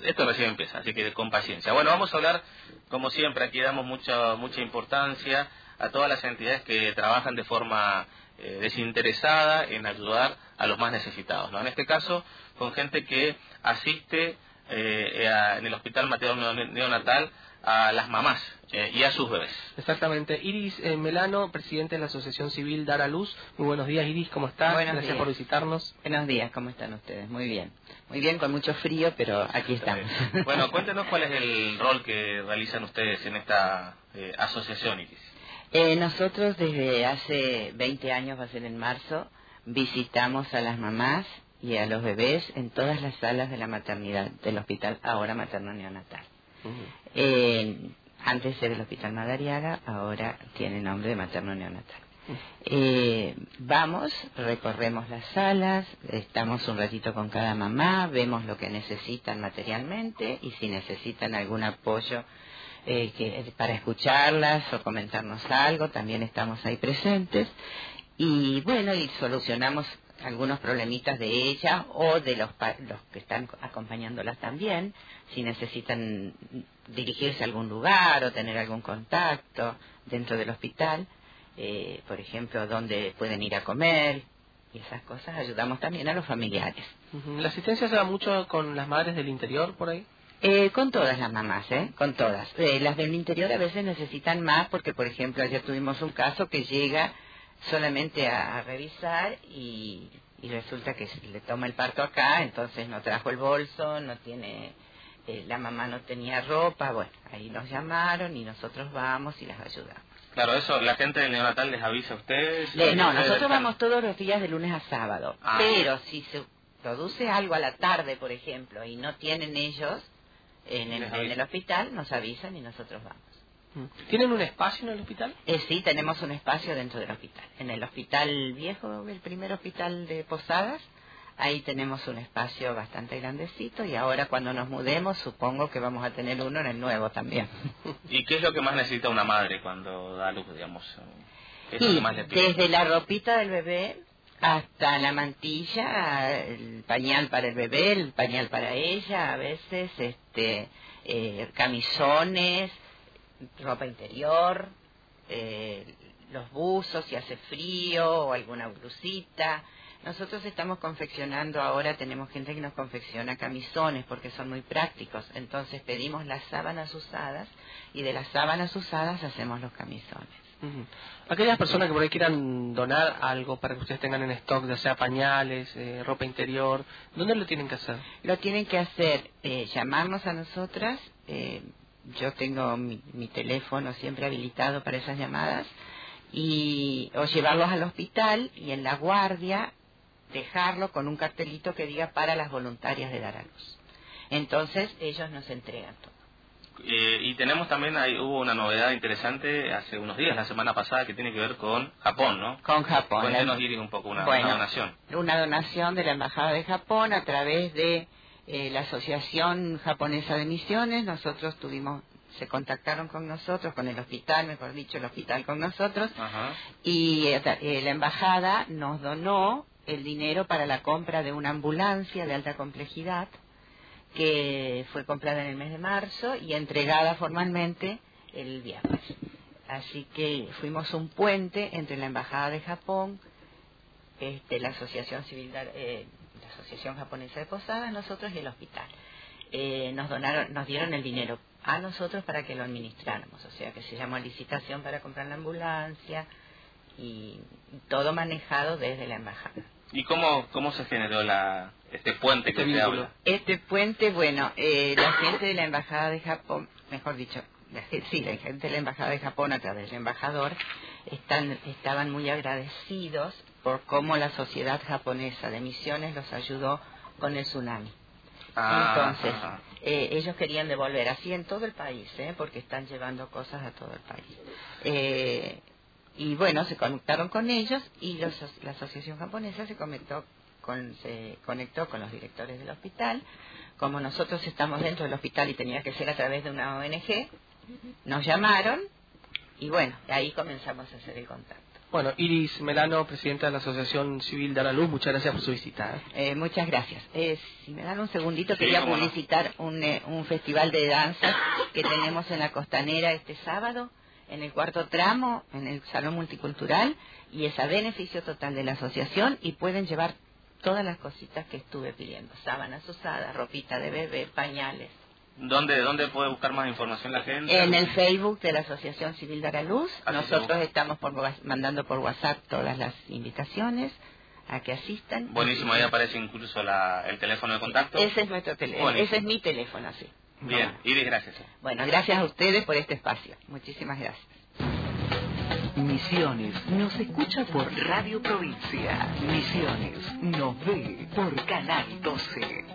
esto recién empieza, así que con paciencia. Bueno, vamos a hablar, como siempre, aquí damos mucha importancia a todas las entidades que trabajan de forma desinteresada en ayudar a los más necesitados, ¿no? En este caso, con gente que asiste en el Hospital Materno Neonatal a las mamás y a sus bebés. Exactamente. Iris Melano, presidente de la Asociación Civil Dar a Luz. Muy buenos días, Iris, ¿cómo estás? Buenos Gracias días. por visitarnos. Buenos días, ¿cómo están ustedes? Muy bien, con mucho frío, pero aquí estamos. Bueno, cuéntenos cuál es el rol que realizan ustedes en esta asociación, Iris. Nosotros desde hace 20 años, va a ser en marzo, visitamos a las mamás y a los bebés en todas las salas de la maternidad del Hospital ahora Materno Neonatal. Antes era el Hospital Madariaga, ahora tiene nombre de Materno Neonatal. Vamos, recorremos las salas, estamos un ratito con cada mamá, vemos lo que necesitan materialmente y si necesitan algún apoyo para escucharlas o comentarnos algo, también estamos ahí presentes. Y bueno, y solucionamos algunos problemitas de ella o de los que están acompañándolas también, si necesitan dirigirse a algún lugar o tener algún contacto dentro del hospital, por ejemplo, dónde pueden ir a comer y esas cosas, ayudamos también a los familiares. ¿La asistencia se da mucho con las madres del interior por ahí? Con todas las mamás, con todas. Las del interior a veces necesitan más porque, por ejemplo, ayer tuvimos un caso que llega solamente a revisar y resulta que le toma el parto acá, entonces no trajo el bolso, no tiene, la mamá no tenía ropa, bueno, ahí nos llamaron y nosotros vamos y las ayudamos. Claro, eso, la gente del neonatal les avisa a ustedes. No, nosotros vamos todos los días de lunes a sábado, pero si se produce algo a la tarde, por ejemplo, y no tienen ellos en el hospital, nos avisan y nosotros vamos. ¿Tienen un espacio en el hospital? Sí, tenemos un espacio dentro del hospital. En el hospital viejo, el primer hospital de Posadas, ahí tenemos un espacio bastante grandecito y ahora cuando nos mudemos supongo que vamos a tener uno en el nuevo también. ¿Y qué es lo que más necesita una madre cuando da luz, digamos? ¿Qué es lo que más le pide? Desde la ropita del bebé hasta la mantilla, el pañal para el bebé, el pañal para ella, a veces camisones, ropa interior, los buzos si hace frío o alguna blusita. Nosotros estamos confeccionando ahora, tenemos gente que nos confecciona camisones porque son muy prácticos, entonces pedimos las sábanas usadas y de las sábanas usadas hacemos los camisones. Aquellas personas que por ahí quieran donar algo para que ustedes tengan en stock, ya sea pañales, ropa interior, ¿dónde lo tienen que hacer? Lo tienen que hacer, llamarnos a nosotras, yo tengo mi teléfono siempre habilitado para esas llamadas, o llevarlos al hospital y en la guardia dejarlo con un cartelito que diga para las voluntarias de Dar a Luz. Entonces ellos nos entregan todo. Y tenemos también, hubo una novedad interesante hace unos días, la semana pasada, que tiene que ver con Japón, ¿no? Con Japón. Cuéntenos, Iris, un poco, una donación. Una donación de la Embajada de Japón a través de la Asociación Japonesa de Misiones. Nosotros se contactaron con nosotros, con el hospital, mejor dicho, el hospital con nosotros. Ajá. Y la Embajada nos donó el dinero para la compra de una ambulancia de alta complejidad que fue comprada en el mes de marzo y entregada formalmente el viernes. Así que fuimos un puente entre la Embajada de Japón, la Asociación Civil, la Asociación Japonesa de Posadas, nosotros y el hospital. Nos dieron el dinero a nosotros para que lo administráramos, o sea que se llamó licitación para comprar la ambulancia y todo manejado desde la Embajada. ¿Y cómo se generó este puente que se habla? Este puente, bueno, la gente de la Embajada de Japón, mejor dicho, la gente de la Embajada de Japón a través del embajador estaban muy agradecidos por cómo la Sociedad Japonesa de Misiones los ayudó con el tsunami. Entonces, ellos querían devolver, así en todo el país, porque están llevando cosas a todo el país. Y bueno, se conectaron con ellos y la Asociación Japonesa se conectó con los directores del hospital. Como nosotros estamos dentro del hospital y tenía que ser a través de una ONG, nos llamaron y bueno, ahí comenzamos a hacer el contacto. Bueno, Iris Melano, presidenta de la Asociación Civil Dar a Luz, muchas gracias por su visita. Muchas gracias. Si me dan un segundito, Sí, quería cómo no. publicitar un festival de danza que tenemos en la Costanera este sábado, en el cuarto tramo, en el Salón Multicultural, y es a beneficio total de la asociación, y pueden llevar todas las cositas que estuve pidiendo: sábanas usadas, ropita de bebé, pañales. ¿Dónde puede buscar más información la gente? En el Facebook de la Asociación Civil Dar a Luz. Así Nosotros estamos mandando por WhatsApp todas las invitaciones a que asistan. Buenísimo, ahí aparece incluso el teléfono de contacto. Ese es nuestro teléfono, Buenísimo. ese es mi teléfono, sí. Bien, Iris, gracias. Bueno, gracias a ustedes por este espacio. Muchísimas gracias. Misiones nos escucha por Radio Provincia. Misiones nos ve por Canal 12.